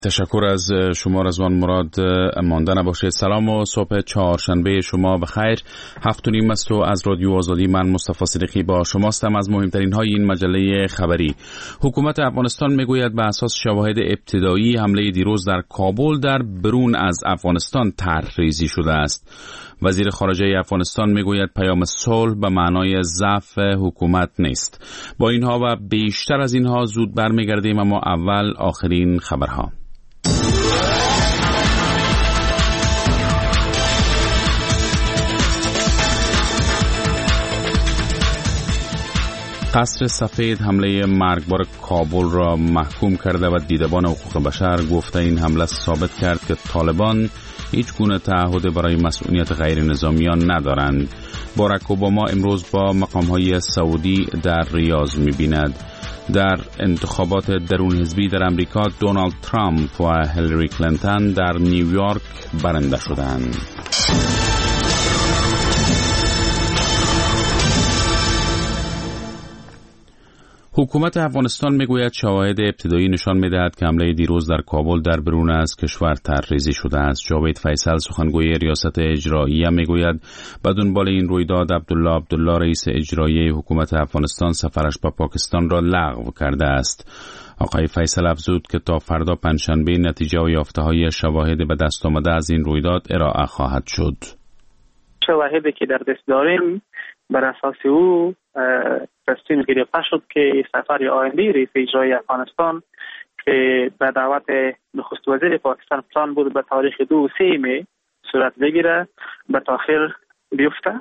تشکر از شما رضوان مراد. مانده نباشید. سلام و صبح چهارشنبه شما بخیر. 7:30 است و از رادیو آزادی من مصطفی صدیقی با شماستم. از مهمترین های این مجله خبری: حکومت افغانستان میگوید به اساس شواهد ابتدایی حمله دیروز در کابل در برون از افغانستان طرح‌ریزی شده است. وزیر خارجه افغانستان میگوید پیام صلح به معنای ضعف حکومت نیست. با اینها و بیشتر از اینها زود برمیگردیم، اما اول آخرین خبرها. قصر سفید حمله مرگبار کابل را محکوم کرده و دیدبان حقوق بشر گفته این حمله ثابت کرد که طالبان هیچ گونه تعهد برای مسئولیت غیر نظامیان ندارند. باراک اوباما امروز با مقام‌های سعودی در ریاض می‌بیند. در انتخابات درون حزبی در امریکا دونالد ترامپ و هیلاری کلینتون در نیویورک برنده شدند. حکومت افغانستان میگوید شواهد ابتدایی نشان میدهد که حمله دیروز در کابل در برون از کشور طرح‌ریزی شده است. جاوید فیصل سخنگوی ریاست اجراییه میگوید به دنبال این رویداد عبدالله رئیس اجرایی حکومت افغانستان سفرش به پاکستان را لغو کرده است. آقای فیصل افزود که تا فردا پنجشنبه نتیجه و یافته‌های شواهد به دست آمده از این رویداد ارائه خواهد شد. شواهدی که در دست داریم بر اساس او تصمیم گرفته شد که سفر آینده رئیس اجرایی افغانستان که به دعوت نخست وزیر پاکستان پلان بود به تاریخ 2-3 می صورت بگیره به تاخیر بیفته.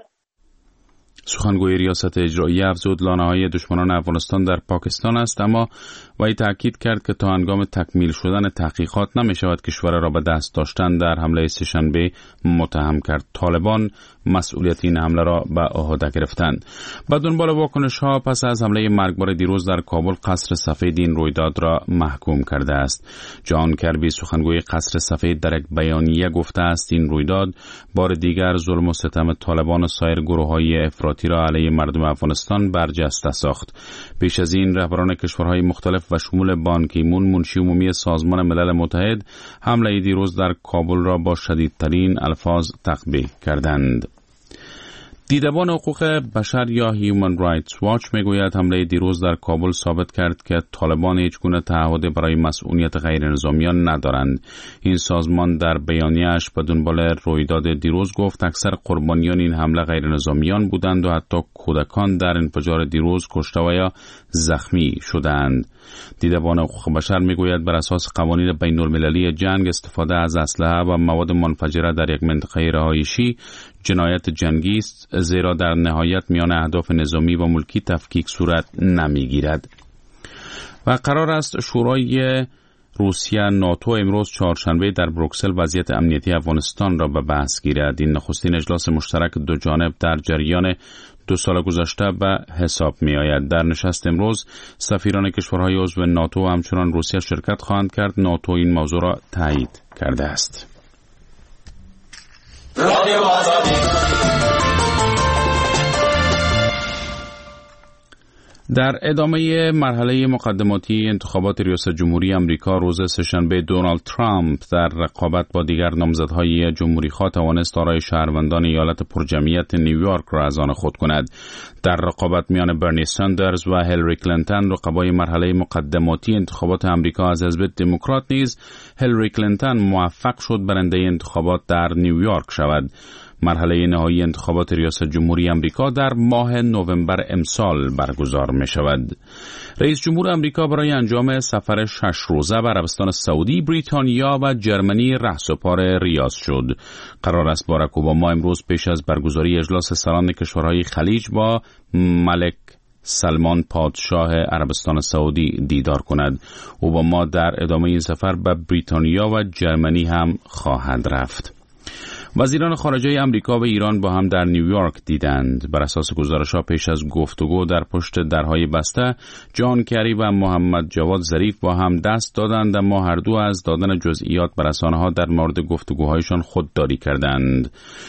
سخنگوی ریاست اجرایی افزود لانه‌های دشمنان افغانستان در پاکستان است، اما وی تاکید کرد که تا هنگام تکمیل شدن تحقیقات نمی‌شود کشور را به دست داشتن در حمله سه‌شنبه متهم کرد. طالبان مسئولیت این حمله را به عهده گرفتند. با دنبال واکنش‌ها پس از حمله مرگبار دیروز در کابل، قصر سفید این رویداد را محکوم کرده است. جان کربی سخنگوی قصر سفید در یک بیانیه گفته است این رویداد بار دیگر ظلم و ستم طالبان و سایر گروه‌های افراطی را علیه مردم افغانستان برجسته ساخت. پیش از این رهبران کشورهای مختلف و شمول بان کی مون منشی عمومی سازمان ملل متحد حمله دیروز در کابل را با شدیدترین الفاظ تقبیح کردند. دیدبان حقوق بشر یا هیومن رایتس واچ میگوید حمله دیروز در کابل ثابت کرد که طالبان هیچ گونه تعهد برای مسئولیت غیر نظامیان ندارند. این سازمان در بیانیه‌اش به دنبال رویداد دیروز گفت اکثر قربانیان این حمله غیر نظامیان بودند و حتی کودکان در انفجار دیروز کشته و یا زخمی شدند. دیدبان حقوق بشر میگوید بر اساس قوانین بین‌المللی جنگ استفاده از اسلحه و مواد منفجره در یک منطقه رهایشی جنایت جنگی است، زیرا در نهایت میان اهداف نظامی و ملکی تفکیک صورت نمیگیرد. و قرار است شورای روسیه ناتو امروز چهارشنبه در بروکسل وضعیت امنیتی افغانستان را به بحث گیرد. این نخستین اجلاس مشترک دو جانب در جریان 2 سال گذشته به حساب می آید. در نشست امروز سفیران کشورهای عضو ناتو و همچنان روسیه شرکت خواهند کرد. ناتو این موضوع را تایید کرده است. در ادامه مرحله مقدماتی انتخابات ریاست جمهوری امریکا روز سه‌شنبه دونالد ترامپ در رقابت با دیگر نامزدهای جمهوری‌خواه توانست آرای شهروندان ایالت پرجمعیت نیویورک را از آن خود کند. در رقابت میان برنی ساندرز و هیلاری کلینتون رقبای مرحله مقدماتی انتخابات امریکا از حزب دموکرات نیز هیلاری کلینتون موفق شد برنده انتخابات در نیویورک شود. مرحله نهایی انتخابات ریاست جمهوری امریکا در ماه نوامبر امسال برگزار می شود. رئیس جمهور امریکا برای انجام سفر 6 روزه به عربستان سعودی، بریتانیا و جرمنی رهسپار ریاض شد. قرار است باراک اوباما امروز پیش از برگزاری اجلاس سران کشورهای خلیج با ملک سلمان پادشاه عربستان سعودی دیدار کند. اوباما در ادامه این سفر به بریتانیا و جرمنی هم خواهد رفت. وزیران خارجه امریکا و ایران با هم در نیویورک دیدند. بر اساس گزارش‌ها پیش از گفتگو در پشت درهای بسته، جان کری و محمد جواد ظریف با هم دست دادند، اما هر دو از دادن جزئیات به رسانه‌ها در مورد گفتگوهایشان خودداری کردند.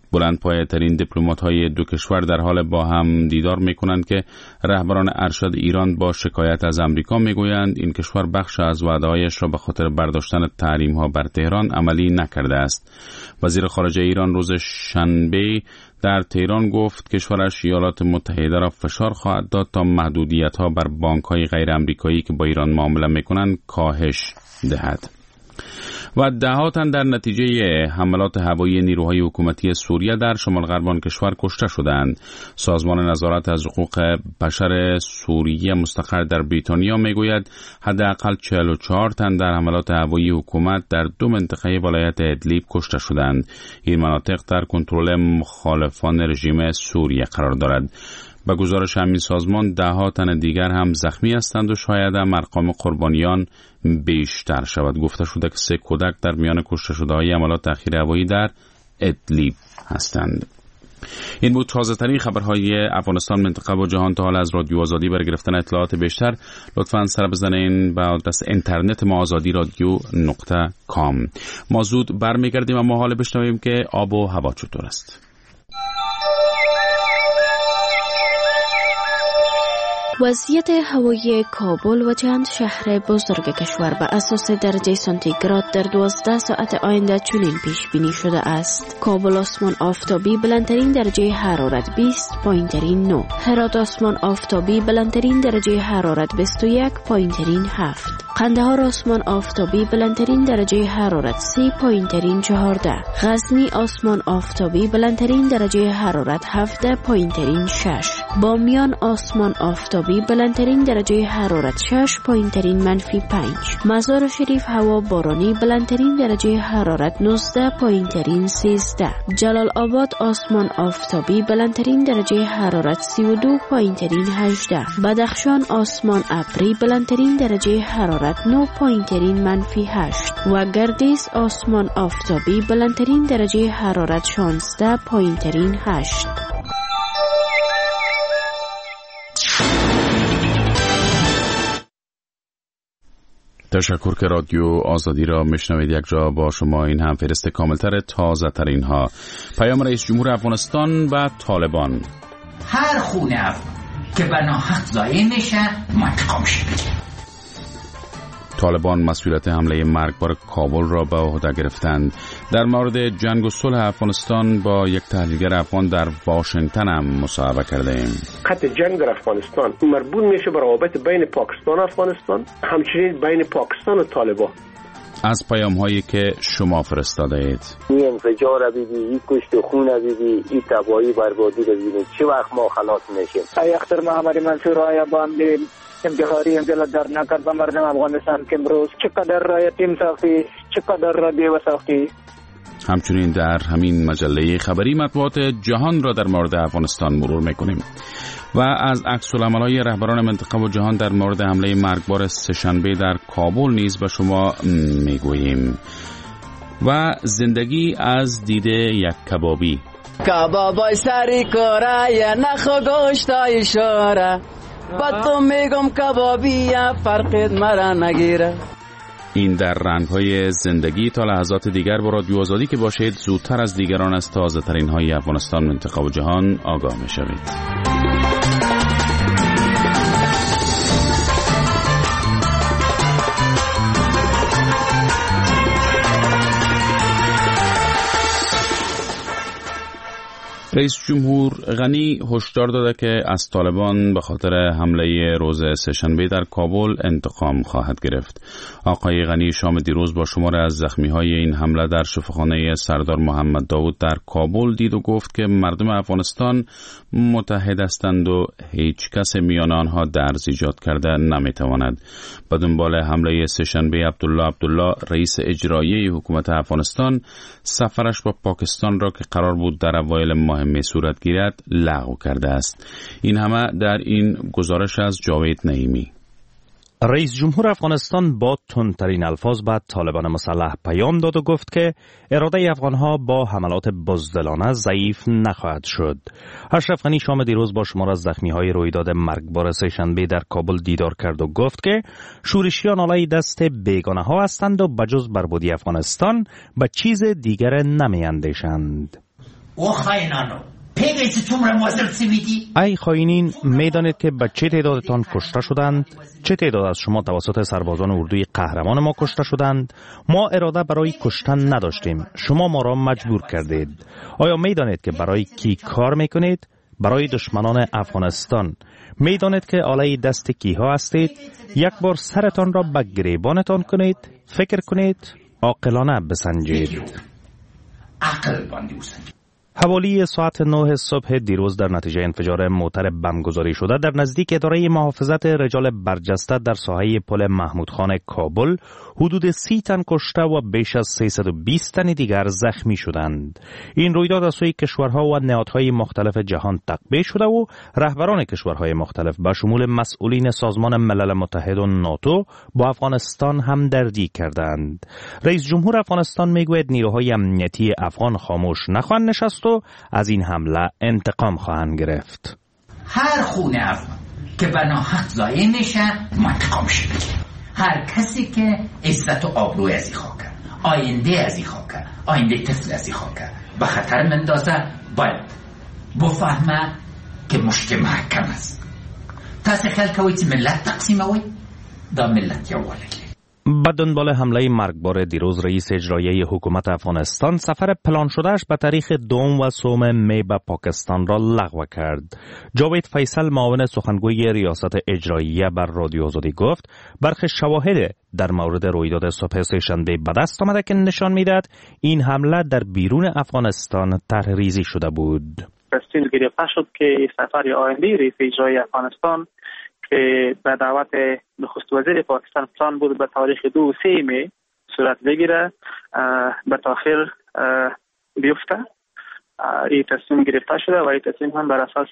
بلندپایه ترین دیپلمات های دو کشور در حال با هم دیدار میکنند که رهبران ارشد ایران با شکایت از امریکا میگویند این کشور بخش از وعده‌هایش را به خاطر برداشتن تحریم ها بر تهران عملی نکرده است. وزیر خارجه ایران روز شنبه در تهران گفت کشورش ایالات متحده را فشار خواهد داد تا محدودیت‌ها بر بانک‌های غیر آمریکایی که با ایران معامله می‌کنند کاهش دهد. و ده‌ها تن در نتیجه حملات هوایی نیروهای حکومتی سوریه در شمال غرب کشور کشته شدند. سازمان نظارت از حقوق بشر سوریه مستقر در بریتانیا میگوید حداقل 44 تن در حملات هوایی حکومت در 2 منطقه ولایت ادلیب کشته شدند. این مناطق در کنترل مخالفان رژیم سوریه قرار دارد. به گزارش همین سازمان 10 تن دیگر هم زخمی هستند و شاید هم ارقام قربانیان بیشتر شود. گفته شده که 3 کودک در میان کشته شده‌های حملات اخیر هوایی در ادلیب هستند. این بود تازه ترین خبرهای افغانستان، منطقه و جهان. تا حالا از رادیو آزادی برای گرفتن اطلاعات بیشتر لطفاً سر بزنین به آدرس اینترنت ما azadi.radio.com. ما زود برمیگردیم اما حالا بشنویم که آب و هوا چطور است. وضعیت هوایی کابل و چند شهر بزرگ کشور به اساس درجه سانتیگراد در 12 ساعت آینده چنین پیش بینی شده است. کابل آسمان آفتابی بلندترین درجه حرارت 20، پایینترین 9. هرات آسمان آفتابی بلندترین درجه حرارت 21، پایینترین 7. قندهار آسمان آفتابی بلندترین درجه حرارت 30، پایینترین 14. غزنی آسمان آفتابی بلندترین درجه حرارت 17، پایینترین 6. بامیان آسمان آفتابی بلندترین درجه حرارت 6، پایینترین -5. مزار شریف هوا بارانی بلندترین درجه حرارت 19، پایینترین 13. جلال آباد آسمان آفتابی بلندترین درجه حرارت 32، پایینترین 18. بدخشان آسمان ابری بلندترین درجه حرارت 9، پایینترین -8. و گردیز آسمان آفتابی بلندترین درجه حرارت 16، پایینترین 8. تشکر که رادیو آزادی را میشنوید. یک جا با شما این هم فهرست کاملتر تازه ترین ها. پیام رئیس جمهور افغانستان و طالبان: هر خونه افغان که به ناحق ضایع میشه منتقم شه. طالبان مسئولیت حمله مرگبار کابل را به عهده گرفتند. در مورد جنگ و صلح افغانستان با یک تحلیلگر افغان در واشنگتن هم مصاحبه کردیم. خط جنگ در افغانستان مربوط میشه به روابط بین پاکستان و افغانستان، همچنین بین پاکستان و طالبان. از پیام هایی که شما فرستاده اید: این انفجار بیدی، این کشت خون بیدی، این تباهی بربادی بیدی، چه وقت ما خلاص میشیم؟ ای اختر محمد منصور آیا باندی انتحاری انجلت در نکرد به مردم افغانستان که امروز چقدر را یتیم ساختی، چقدر را بیوه ساختی. همچنین در همین مجله خبری مطبوعات جهان را در مورد افغانستان مرور میکنیم و از عکس‌العمل‌های رهبران منطقه و جهان در مورد حمله مرگبار سه‌شنبه در کابل نیز به شما میگوییم و زندگی از دید یک کبابی. کبابای سری کاره یا نخو گوشتای شاره، با تو میگم کبابی فرقت مرا نگیره. این در رنگ‌های زندگی. تا لحظات دیگر با رادیو آزادی که باشید زودتر از دیگران از تازه ترین های افغانستان، منطقه و جهان آگاه میشوید. رئیس جمهور غنی هشدار داده که از طالبان به خاطر حمله روز سه‌شنبه در کابل انتقام خواهد گرفت. آقای غنی شام دیروز با شمار از زخمی‌های این حمله در شفاخانه سردار محمد داود در کابل دید و گفت که مردم افغانستان متحد هستند و هیچ کس میان آنها درز ایجاد کرده نمیتواند. به دنبال حمله سه‌شنبه عبدالله رئیس اجرایی حکومت افغانستان سفرش با پاکستان را که قرار بود در اوایل ماه می صورت گیرد لغو کرده است. این همه در این گزارش از جاوید نعیمی. رئیس جمهور افغانستان با تندترین الفاظ به طالبان مسلح پیام داد و گفت که اراده افغانها با حملات بزدلانه ضعیف نخواهد شد. اشرف غنی شام دیروز با شمار از زخمی‌های رویداد مرگبار سه‌شنبه در کابل دیدار کرد و گفت که شورشیان آلای دست بیگانه‌ها هستند و بجز بربادی افغانستان به چیز دیگر نمی‌اندیشند. او خاینانو پیگه چه تومره موازر سویدی؟ ای خائنین، میدانید که به چه تعدادتان کشته شدند؟ چه تعداد از شما توسط سربازان اردوی قهرمان ما کشته شدند؟ ما اراده برای کشتن نداشتیم. شما ما را مجبور کردید. آیا میدانید که برای کی کار میکنید؟ برای دشمنان افغانستان. میدانید که آله دست کیها هستید؟ یک بار سرتان را به گریبانتان کنید، فکر کنید، عاقلانه بسنجید. عقل باندی بسنجید. حوالی ساعت 9 صبح دیروز در نتیجه انفجار موتر بمبگذاری شده در نزدیک اداره محافظت رجال برجسته در ساحه پل محمود خان کابل حدود 30 تن کشته و بیش از 320 تن دیگر زخمی شدند. این رویداد از سوی کشورها و نهادهای مختلف جهان تقبیح شده و رهبران کشورهای مختلف به شمول مسئولین سازمان ملل متحد و ناتو با افغانستان همدردی کردند. رئیس جمهور افغانستان میگوید نیروهای امنیتی افغان خاموش نخواهند نشست و از این حمله انتقام خواهند گرفت. هر خونه افغان که بناحق ضایع میشه ما انتقامش بگیریم. هر کسی که عزت و آبروی از این خاکه، آینده از این خاکه، آینده طفل از این خاکه به خطر مندازه، باید بفهمه که مشت محکم است. تاسو خیال کوئ چې ملت تقسیموي، دا ملت یووالی. به دنبال حمله مرگبار دیروز رئیس اجرایی حکومت افغانستان سفر پلان شدهش به تاریخ 2 و 3 می به پاکستان را لغو کرد. جاوید فیصل معاون سخنگوی ریاست اجراییه بر رادیو آزادی گفت برخی شواهد در مورد رویداد صبح سه‌شنبه به دست آمده که نشان میدهد این حمله در بیرون افغانستان طرح‌ریزی شده بود. تصمیم گرفته شد که سفر آینده رئیس اجرایی افغانستان که به دعوت نخست وزیر پاکستان پلان بود به تاریخ 2 و 3 می صورت بگیره به تاخیر بیفته. این تصمیم گرفته شده و این تصمیم هم بر اساس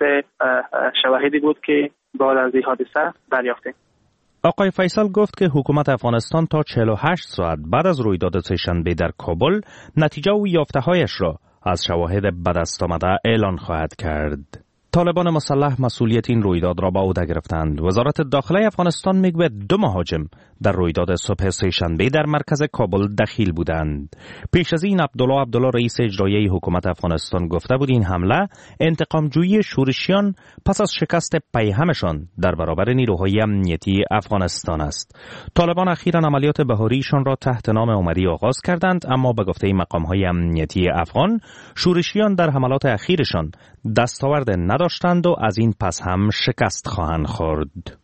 شواهدی بود که بعد از این حادثه دریافتیم. آقای فیصل گفت که حکومت افغانستان تا 48 ساعت بعد از رویداد سه‌شنبه در کابل نتیجه و یافته‌هایش را از شواهد به دست آمده اعلان خواهد کرد. طالبان مسلح مسئولیت این رویداد را به عهده گرفتند. وزارت داخله افغانستان میگوید 2 مهاجم در رویداد صبح سه‌شنبه در مرکز کابل دخیل بودند. پیش از این عبدالله رئیس اجرایی حکومت افغانستان گفته بود این حمله انتقامجویی شورشیان پس از شکست پیهمشان در برابر نیروهای امنیتی افغانستان است. طالبان اخیراً عملیات بهاریشان را تحت نام اومدی آغاز کردند، اما به گفته مقام‌های امنیتی افغان شورشیان در حملات اخیرشان دستاورد نداشتند و از این پس هم شکست خواهند خورد.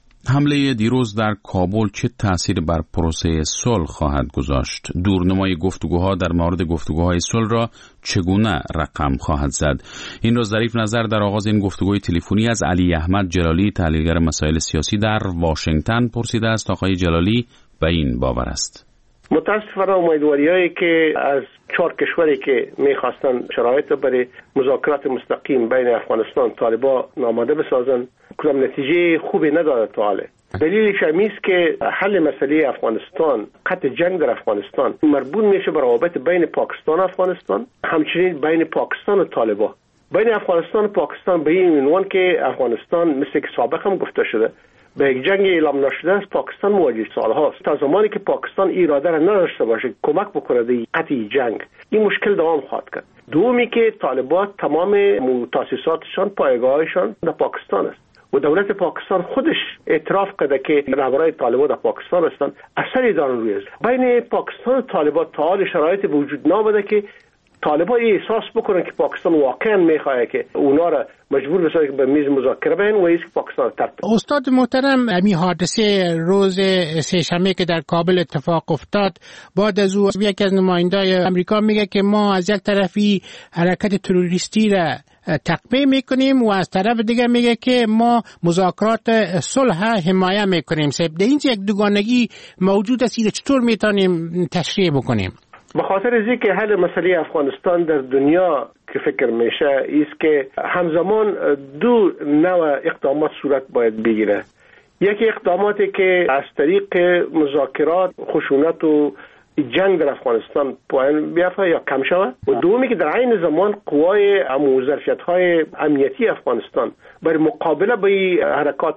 حمله دیروز در کابل چه تأثیر بر پروسه صلح خواهد گذاشت؟ دورنمای گفتگوها در مورد گفتگوهای صلح را چگونه رقم خواهد زد؟ این را ظریف نظر در آغاز این گفتگوی تلفنی از علی احمد جلالی، تحلیلگر مسائل سیاسی در واشنگتن پرسیده است. آقای جلالی به این باور است: متاسفانه امیدواری‌هایی که از 4 کشوری که می‌خواستن شرایط برای مذاکرات مستقیم بین افغانستان و طالبان آماده بسازن کدام نتیجه خوبی نداره تا حالا. دلیلش این است که حل مسئله افغانستان، قطع جنگ در افغانستان مربوط میشه به روابط بین پاکستان و افغانستان، همچنین بین پاکستان و طالبان. بین افغانستان و پاکستان به این عنوان که افغانستان مثل که سابق هم گفته شده به یک جنگ اعلام نشده است پاکستان مواجه سالهاست. تا زمانی که پاکستان اراده را نداشته باشه کمک بکنه در قطع جنگ، این مشکل دوام خواهد کرد. دومی که طالبان تمام تاسیساتشان، پایگاهشان در پاکستان است و دولت پاکستان خودش اعتراف کرده که رهبران طالبان در پاکستان هستند. اثری دارن روی است. بین پاکستان و طالبان تا حال شرایط وجود نآمده که طالبان احساس بکنن که پاکستان واقعا میخواد که اونا را مجبور بسازه که به میز مذاکره بیان و ایست پاکستان ترک. استاد محترم، این حادثه روز سه‌شنبه که در کابل اتفاق افتاد، بعد از او یکی از نمایندای امریکا میگه که ما از یک طرفی حرکت تروریستی را تقویه میکنیم و از طرف دیگه میگه که ما مذاکرات صلح حمایت میکنیم. در این یک دوگانگی موجود است، چطور میتونیم تشریح بکنیم؟ به خاطر از اینکه حل مسئله افغانستان در دنیا که فکر میشه است که همزمان 2 نوع اقدامات صورت باید بگیره. یکی اقداماتی که از طریق مذاکرات خشونت و جنگ در افغانستان پایان بیافته یا کم شود، و دومی که در عین زمان قوای ظرفیت‌های امنیتی افغانستان برای مقابله با حرکات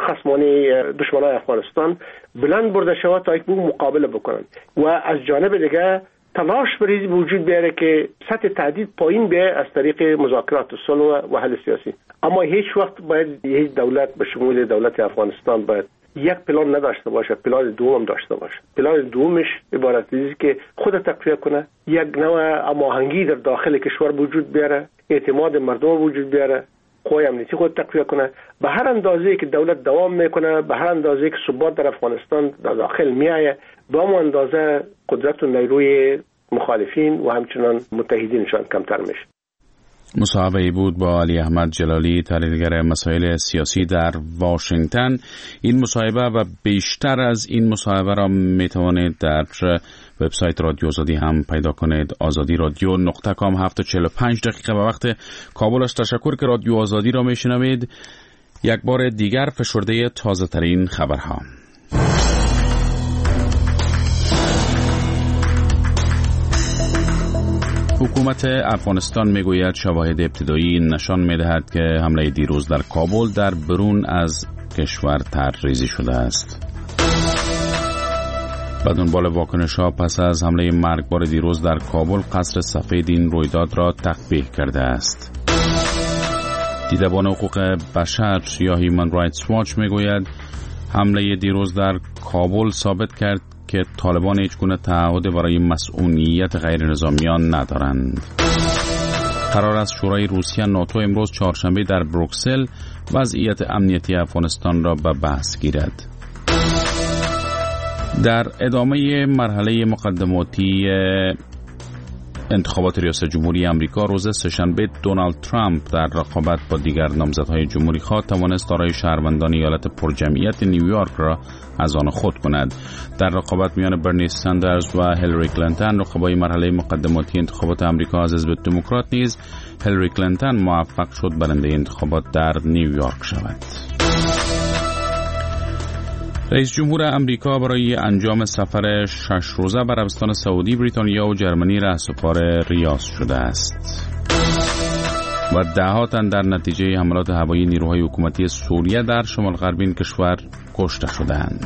خصمانه دشمنان افغانستان بلند برده شود تا یک مقابله بکنند. و از جانب دیگه تلاش برای وجود بیاره که سطح تهدید پایین بیاره از طریق مذاکرات صلح و حل سیاسی. اما هیچ وقت باید هیچ دولت به شمول دولت افغانستان باید یک پلان نداشته باشه، پلان دوم داشته باشه. پلان دومش عبارت است که خود تقویت کنه، یک نوع هماهنگی در داخل کشور وجود بیاره، اعتماد مردم وجود بیاره، قوای امنیتی خود تقویت کنه. به هر اندازه که دولت دوام میکنه، به هر اندازه که ثبات در افغانستان در داخل میایه، به همون اندازه قدرت و نیروی مخالفین و همچنان متحدینشان کمتر میشه. مصاحبه‌ای بود با علی احمد جلالی، تحلیلگر مسائل سیاسی در واشنگتن. این مصاحبه و بیشتر از این مصاحبه را میتوانید در وبسایت رادیو آزادی هم پیدا کنید. azadi-radio.com. 7:45 به وقت کابل است. تشکر که رادیو آزادی را میشنوید. یک بار دیگر فشرده تازه ترین خبرها. حکومت افغانستان میگوید شواهد ابتدایی نشان میدهد که حمله دیروز در کابل در برون از کشور طرح‌ریزی شده است. به دنبال واکنش‌ها پس از حمله مرگبار دیروز در کابل، قصر سفید این رویداد را تقبیح کرده است. دیدبان حقوق بشر یا هیومن رایتس واچ میگوید حمله دیروز در کابل ثابت کرد که طالبان هیچگونه تعهد برای مسئولیت غیر نظامیان ندارند. قرار است شورای روسیه ناتو امروز چهارشنبه در بروکسل وضعیت امنیتی افغانستان را به بحث گیرد. در ادامه مرحله مقدماتی انتخابات ریاست جمهوری آمریکا، روز سه‌شنبه دونالد ترامپ در رقابت با دیگر نامزدهای جمهوری خواه توانست دارای شهروندان ایالت پرجمعیت نیویورک را از آن خود کند. در رقابت میان برنی ساندرز و هیلاری کلینتون، رقبای مرحله مقدماتی انتخابات آمریکا از حزب دموکرات، نیز هیلاری کلینتون موفق شد برنده انتخابات در نیویورک شود. رئیس جمهور امریکا برای انجام سفر 6 روزه به عربستان سعودی، بریتانیا و جرمنی رهسپار ریاض شده است و ده‌ها تن در نتیجه حملات هوایی نیروهای حکومتی سوریه در شمال غربی این کشور کشته شدند.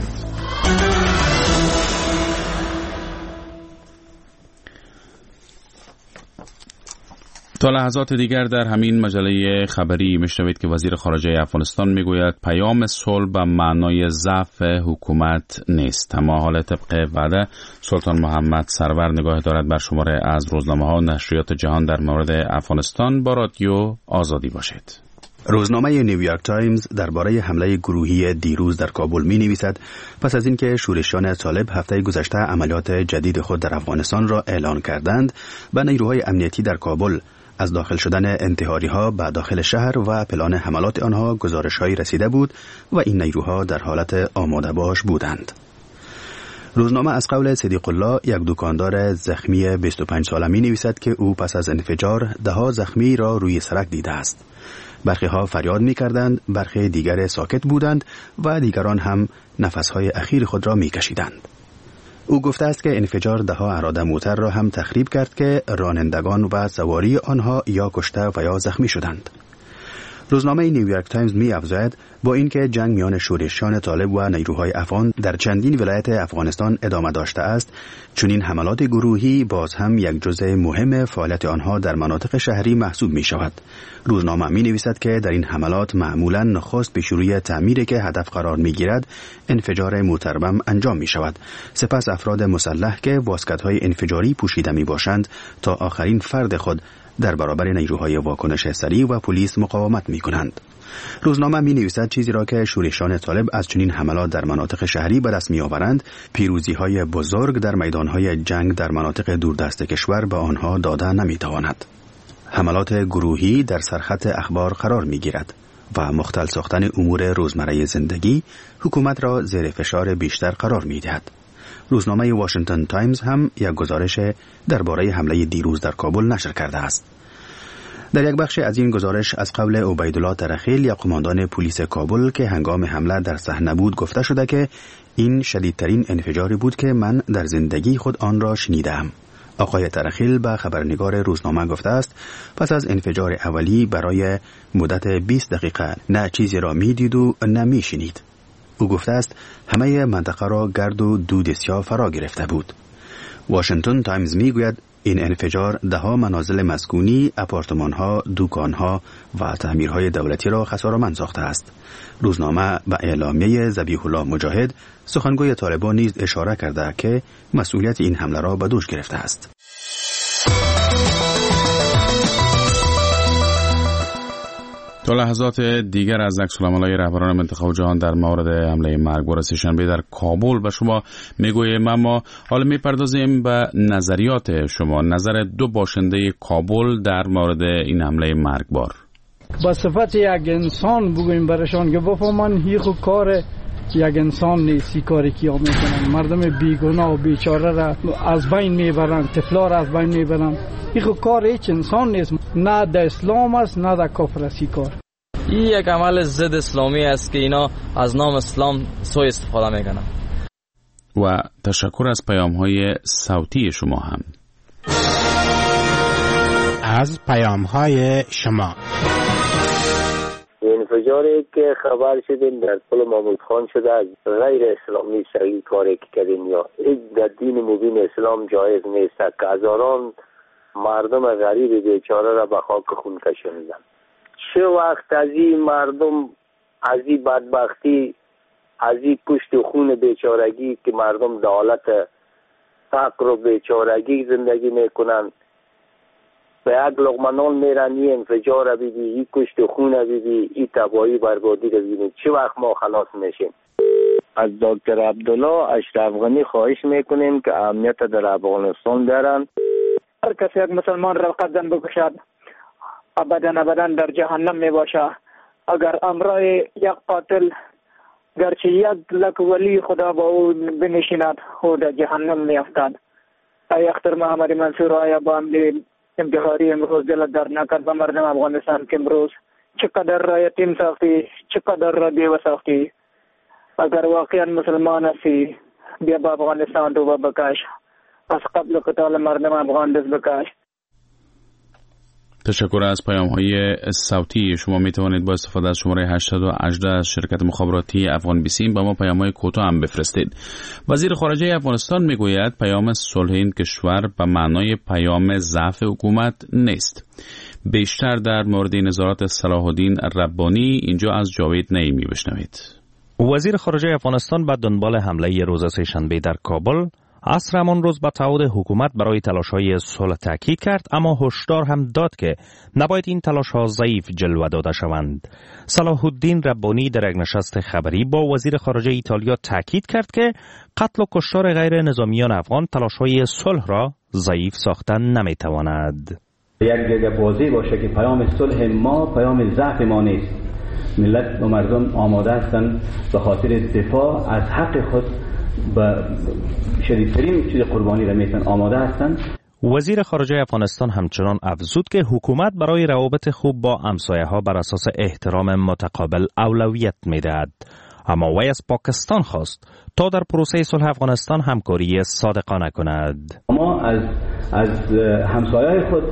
تا لحظات دیگر در همین مجله خبری میشنوید که وزیر خارجه افغانستان میگوید پیام صلح به معنای ضعف حکومت نیست، اما حال طبق وعده سلطان محمد سرور نگاه دارد بر شماره از روزنامه‌ها و نشریات جهان در مورد افغانستان. با رادیو آزادی باشید. روزنامه نیویورک تایمز درباره حمله گروهی دیروز در کابل می‌نویسد پس از اینکه شورشیان طالب هفته گذشته عملیات جدید خود در افغانستان را اعلان کردند، به نیروهای امنیتی در کابل از داخل شدن انتحاری‌ها به داخل شهر و پلان حملات آنها گزارش‌هایی رسیده بود و این نیروها در حالت آماده باش بودند. روزنامه از قول صدیق الله، یک دکاندار زخمی 25 ساله می‌نویسد که او پس از انفجار ده‌ها زخمی را روی سړک دیده است. برخی ها فریاد می‌کردند، برخی دیگر ساکت بودند و دیگران هم نفس‌های اخیر خود را می‌کشیدند. او گفته است که انفجار ده‌ها اراده موتر را هم تخریب کرد که رانندگان و سواری آنها یا کشته و یا زخمی شدند. روزنامه نیویورک تایمز می‌افزاید با اینکه جنگ میان شورشیان طالب و نیروهای افغان در چندین ولایت افغانستان ادامه داشته است، چنین حملات گروهی باز هم یک جزء مهم فعالیت آنها در مناطق شهری محسوب می شود. روزنامه می نویسد که در این حملات معمولاً نخست به شروع تعمیری که هدف قرار می گیرد انفجار موتربم انجام می شود. سپس افراد مسلح که واسکت‌های انفجاری پوشیده می باشند تا آخرین فرد خود در برابر نیروهای واکنش سریع و پلیس مقاومت می کنند. روزنامه می نویسد چیزی را که شورشیان طالب از چنین حملات در مناطق شهری به دست می آورند، پیروزی های بزرگ در میدان های جنگ در مناطق دوردست کشور به آنها داده نمی تواند. حملات گروهی در سرخط اخبار قرار می گیرد و مختل ساختن امور روزمره زندگی حکومت را زیر فشار بیشتر قرار می دهد. روزنامه واشنگتن تایمز هم یک گزارش درباره حمله دیروز در کابل نشر کرده است. در یک بخش از این گزارش از قول عبیدالله ترخیل، یک قماندان پلیس کابل که هنگام حمله در صحنه بود، گفته شده که این شدیدترین انفجاری بود که من در زندگی خود آن را شنیدم. آقای ترخیل به خبرنگار روزنامه گفته است پس از انفجار اولی برای مدت 20 دقیقه نه چیزی را می‌دید و نه می‌شنید. او گفته است همه منطقه را گرد و دود سیاه فرا گرفته بود. واشنگتن تایمز میگوید این انفجار دهها منازل مسکونی، آپارتمان‌ها، دکان‌ها و تعمیرهای دولتی را خساره‌مند ساخته است. روزنامه به اعلامیه ذبیح الله مجاهد، سخنگوی طالبان نیز اشاره کرده که مسئولیت این حمله را به دوش گرفته است. تا لحظات دیگر از عکس‌العمل‌های رهبران منطقه و جهان در مورد حمله مرگبار سه‌شنبه در کابل به شما میگوییم، اما حالا میپردازیم به نظریات شما، نظر دو باشنده کابل در مورد این حمله مرگبار. با صفت یک انسان بگوییم برشان که بفهمن هیچ کار یک انسان نیست، کاری که میکنن مردم بیگناه و بیچاره را از بین میبرن، طفلا را از بین میبرن. این کار هیچ انسان نیست، نه در اسلام است نه در کفر است. کار این یک عمل ضد اسلامی است که اینا از نام اسلام سوء استفاده میکنن. و تشکر از پیام‌های صوتی شما هم. از پیام‌های شما. انفجاری که خبر شدیم در پل محمود خان شده از غیر اسلامی سریع کاری که کردیم یا در دین مبین اسلام جایز نیست که هزاران مردم غریب بیچاره را به خاک خون کشاندن. چه وقت از این مردم، از این بدبختی، از این پشت خون بیچارگی که مردم در حالت فقر و بیچارگی زندگی میکنن به یک لقمه نان میرن، این انفجار رو بیدی، این کشت خون رو بیدی، این تباهی بربادی رو بیدی، چه وقت ما خلاص میشیم؟ از دکتر عبدالله اشرف غنی خواهش میکنیم که امنیت در افغانستان دارن. هر کسی یک مسلمان را قدم بکشد ابدا در جهنم می باشه. اگر امرای یک قاتل گرچه یک لک ولی خدا با او بنشیند او در جهنم می افتد. ای اختر محمد منصور آیا با انتحاری امروز دل درد نکرد به مردم افغانستان که امروز چقدر را یتیم ساختی، چقدر را بیوه ساختی. اگر واقعا مسلمان هستی بیا با افغانستان رو بکش، از قبل قتال مردم افغان دست بکش. تشکر از پیام‌های صوتی شما. می توانید با استفاده از شماره 818 از شرکت مخابراتی افغان بیسیم با ما پیام‌های کوتاه هم بفرستید. وزیر خارجه افغانستان میگوید پیام صلح این کشور به معنای پیام ضعف حکومت نیست. بیشتر در مورد نظارت صلاح الدین ربانی اینجا از جاوید نعیمی بشنوید. وزیر خارجه افغانستان بعد دنبال حمله روز سه‌شنبه در کابل عصر همان روز به تعهد حکومت برای تلاش‌های صلح تاکید کرد، اما هشدار هم داد که نباید این تلاش‌ها ضعیف جلوه داده شوند. صلاح الدین ربانی در یک نشست خبری با وزیر خارجه ایتالیا تاکید کرد که قتل و کشتار غیر نظامیان افغان تلاش‌های صلح را ضعیف ساختن نمی‌تواند. یک جگه واضح باشه که پیام صلح ما پیام ضعف ما نیست. ملت و مردم آماده هستند به خاطر دفاع از حق خود با شدیدترین چیز قربانی را میتن آماده هستند. وزیر خارجه افغانستان همچنان افزود که حکومت برای روابط خوب با همسایه ها بر اساس احترام متقابل اولویت میدهد، اما وی از پاکستان خواست تا در پروسه صلح افغانستان همکاری صادقانه کند. ما از همسایه خود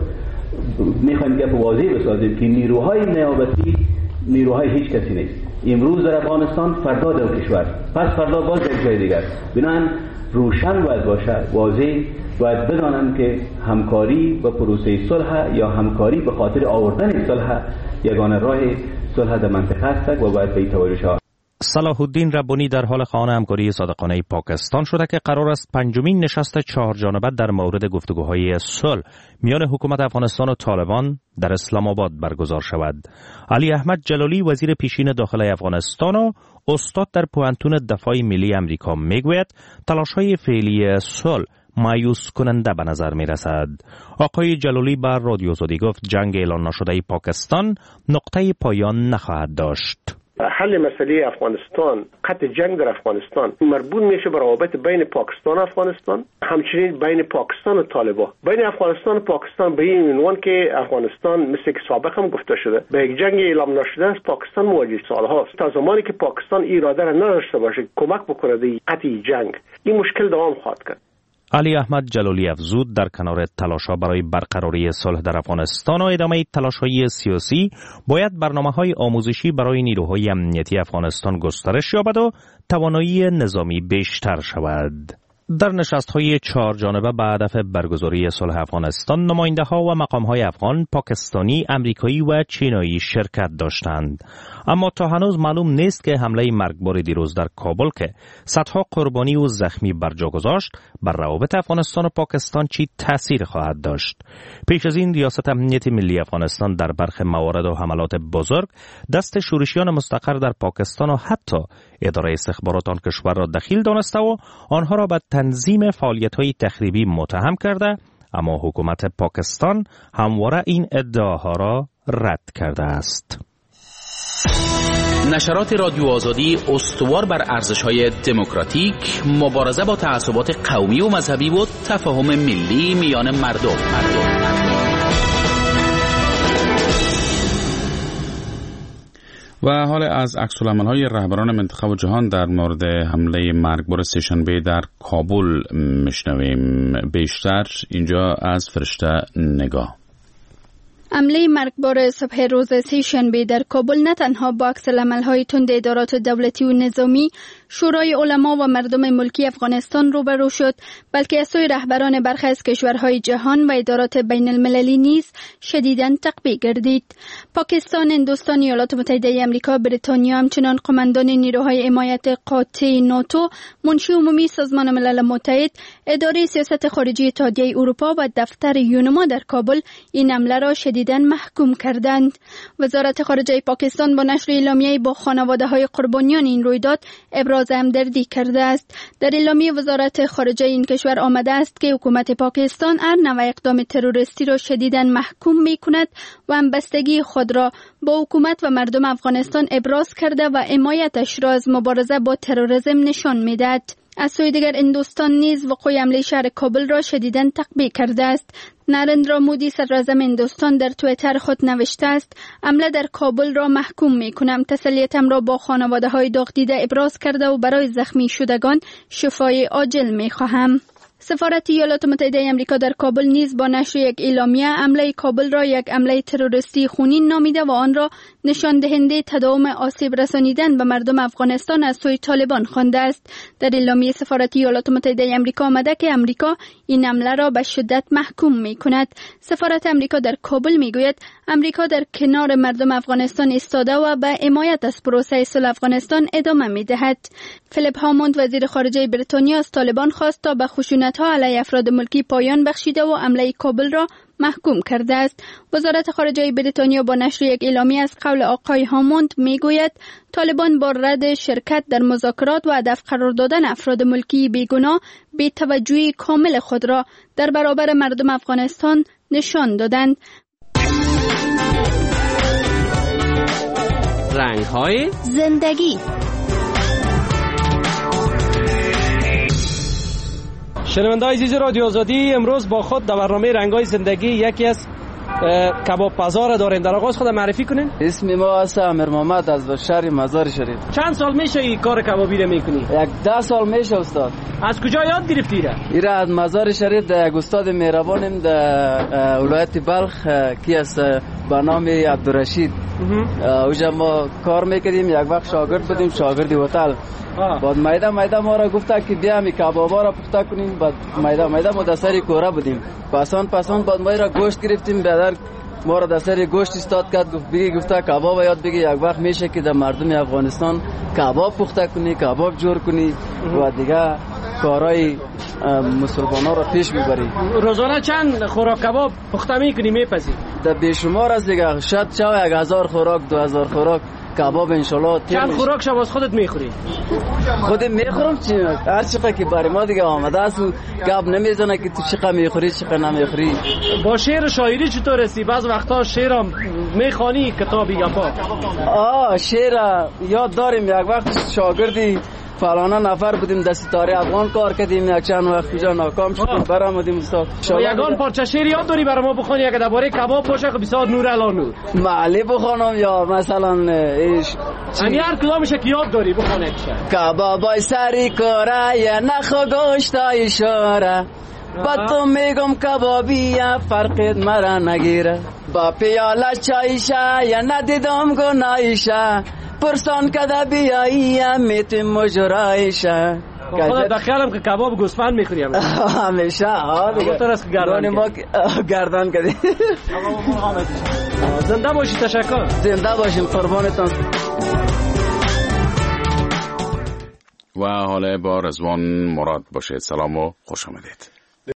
میخوایم که واضح بسازیم که نیروهای نیابتی نیروهای هیچ کسی نیست. امروز در افغانستان، فردا در کشور، پس فردا باز در جای دیگر. بنابراین روشن باید باشه، واضح باید بدانند که همکاری با پروسه صلح یا همکاری به خاطر آوردن صلح یگانه راه صلح در منطقه است و باید به این توجه شود. صلاح الدین ربانی در حال خواهان همکاری صادقانه پاکستان شده که قرار است پنجمین نشست 4 جانبه در مورد گفتگوهای صلح میان حکومت افغانستان و طالبان در اسلام آباد برگزار شود. علی احمد جلالی وزیر پیشین داخلی افغانستان و استاد در پوهنتون دفاع ملی امریکا میگوید تلاش‌های فعلی صلح مایوس کننده به نظر می رسد. آقای جلالی بر رادیو زودی گفت جنگ اعلان نشده پاکستان نقطه پایان نخواهد داشت. حل مسئله افغانستان، قطع جنگ در افغانستان مربوط میشه به روابط بین پاکستان و افغانستان، همچنین بین پاکستان و طالبان. بین افغانستان و پاکستان به این عنوان که افغانستان مثل که سابق هم گفته شده به یک جنگ اعلام نشده است، پاکستان مواجه سالهاست. تا زمانی که پاکستان اراده را نداشته باشه کمک بکنه در قطع جنگ، این مشکل دوام خواهد کرد. علی احمد جلالی افزود در کنار تلاش‌ها برای برقراری صلح در افغانستان و ادامه تلاش‌های سیاسی باید برنامه‌های آموزشی برای نیروهای امنیتی افغانستان گسترش یابد و توانایی نظامی بیشتر شود. در نشست‌های 4 جانبه به هدف برگزاری صلح افغانستان نماینده‌ها و مقام‌های افغان، پاکستانی، امریکایی و چینایی شرکت داشتند. اما تا هنوز معلوم نیست که حمله مرگبار دیروز در کابل که صدها قربانی و زخمی بر جا گذاشت بر روابط افغانستان و پاکستان چی تأثیر خواهد داشت. پیش از این ریاست امنیت ملی افغانستان در برخی موارد و حملات بزرگ دست شورشیان مستقر در پاکستان و حتی اداره استخبارات آن کشور را دخیل دانسته و آنها را به تنظیم فعالیت‌های تخریبی متهم کرده، اما حکومت پاکستان همواره این ادعاها را رد کرده است. نشرات رادیو آزادی استوار بر ارزش‌های دموکراتیک، مبارزه با تعصبات قومی و مذهبی و تفاهم ملی میان مردم. و حال از عکس‌العمل‌های رهبران منطقه و جهان در مورد حمله مرگبار سه‌شنبه در کابل میشنویم. بیشتر اینجا از فرشته نگاه. حمله مرگبار صبح روز سه‌شنبه در کابل نه تنها با عکس‌العمل‌های تند ادارات دولتی و نظامی، شورای علما و مردم ملکی افغانستان روبرو شد، بلکه از سوی رهبران برخی از کشورهای جهان و ادارات بین المللی نیز شدیداً تقویه گردید. پاکستان، هندوستان، ایالات متحده آمریکا، بریتانیا، همچنان قماندان نیروهای حمایت قاطع ناتو، منشی عمومی سازمان ملل متحد، اداره سیاست خارجی اتحادیه اروپا و دفتر یونما در کابل این حمله را شدیداً محکوم کردند. وزارت خارجه پاکستان با نشر اعلامیه‌ای با خانواده‌های قربانیان این رویداد ابراز همدردی کرده است. در اعلامیه وزارت خارجه این کشور آمده است که حکومت پاکستان هر نوع اقدام تروریستی را شدیداً محکوم می‌کند و همبستگی خود را با حکومت و مردم افغانستان ابراز کرده و حمایتش را از مبارزه با تروریسم نشان می‌دهد. از سوی دیگر هندوستان نیز وقوع حمله شهر کابل را شدیداً تقبیح کرده است. نریندرا مودی صدراعظم هندوستان در توییتر خود نوشته است: حمله در کابل را محکوم می‌کنم. تسلیتم را با خانواده‌های داغ دیده ابراز کرده و برای زخمی شدگان شفای عاجل می‌خواهم. سفارت ایالات متحده آمریکا در کابل نیز با نشر یک اعلامیه حمله کابل را یک حمله تروریستی خونین نامیده و آن را نشان دهنده تداوم آسیب رسانیدن به مردم افغانستان از سوی طالبان خوانده است. در اعلامیه سفارت ایالات متحده آمریکا آمده که آمریکا این حمله را به شدت محکوم می‌کند. سفارت آمریکا در کابل می‌گوید آمریکا در کنار مردم افغانستان ایستاده و به حمایت از پروسه صلح افغانستان ادامه می‌دهد. فیلیپ هاموند وزیر خارجه بریتانیا از طالبان خواست تا به خشونت‌ها علیه افراد ملکی پایان بخشیده و حمله کابل را محکوم کرده است. وزارت خارجه بریتانیا با نشر یک اعلامیه از قول آقای هاموند میگوید طالبان با رد شرکت در مذاکرات و هدف قرار دادن افراد ملکی بیگناه بی‌توجهی کامل خود را در برابر مردم افغانستان نشان دادند. رنگ‌های زندگی. شنونده‌های عزیز رادیو آزادی، امروز با خود در برنامه رنگ‌های زندگی یکی از کباب پزار داریم. در آغاز خود معرفی کنین. اسم ما است امیر محمد از شهر مزار شریف. چند سال میشه این کار کبابی رو میکنی؟ 10 سال میشه استاد. از کجا یاد گرفتی را؟ ایرا از مزار شریف در یک استاد مهربانم در ولایت بلخ کی است به نام عبدالرشید. اوجا ما کار میکردیم، یک وقت شاگرد بودیم، شاگردی هتل. بعد میده ما را گفت که بیا می کبابا را پخته کنیم. بعد میده ما در سر کوره بودیم. پسان بعد ما را گوشت گرفتیم، بیادر ما را در سر گوشت استاد کرد، گفت کباب یاد بگی. یک وقت میشه که در مردم افغانستان کباب پخته کنی، کباب جور کنی و دیگه کارهای مسلمان‌ها را پیش میبری. روزانه چند خوراک کباب پخته میکنی میپزی؟ در بیشمار از دیگه شاید 1000 خوراک 2000 خوراک کباب انشالله. چند خوراک شب از خودت میخوری؟ خودم میخورم هر چقدر که برای ما دیگه آمده است گپ نمیزنه که تو چقدر میخوری چقدر نمیخوری. با شعر شاعری چطور هستی؟ بعض وقتا شعرم میخوانی کتابی گپا؟ شعر یاد داریم. یک وقت شاگردی فلانا نفر بودیم در ستاره افغان کار کردیم، یک چند وقت کجا ناکام شدیم برآمدیم استاد. یگان پارچه شعر یاد داری برای ما بخونی اگه درباره کباب باشه که بسیار نور الا نور؟ معلی بخونم یا مثلا ایش یعنی هر کدامش که یاد داری بخونه. کبابای سری کوره یا نخ گوشت اشاره با تو میگم کبابی فرقت مرا نگیره با پیاله چایشه یا ندیدم گناهیشه پرسان کده بیایی میتیم مجرایشه خودت بخیالم که کباب گوسفند میخوری همیشه دیگه تو راست گردن ما گردن کردی. زنده باشی. تشکر. زنده باشیم. قربانتان. و حالا با رضوان مراد باشید. سلام و خوش آمدید.